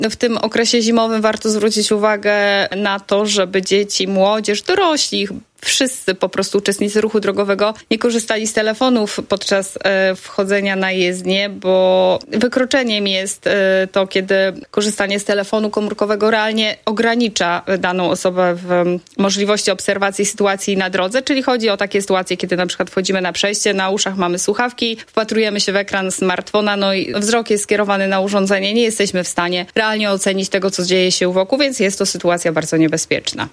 w tym okresie zimowym warto zwrócić uwagę na to, żeby dzieci, młodzież, dorośli, wszyscy po prostu uczestnicy ruchu drogowego nie korzystali z telefonów podczas wchodzenia na jezdnię, bo wykroczeniem jest to, kiedy korzystanie z telefonu komórkowego realnie ogranicza daną osobę w możliwości obserwacji sytuacji na drodze, czyli chodzi o takie sytuacje, kiedy na przykład wchodzimy na przejście, na uszach mamy słuchawki, wpatrujemy się w ekran smartfona, no i wzrok jest skierowany na urządzenie, nie jesteśmy w stanie realnie ocenić tego, co dzieje się wokół, więc jest to sytuacja bardzo niebezpieczna.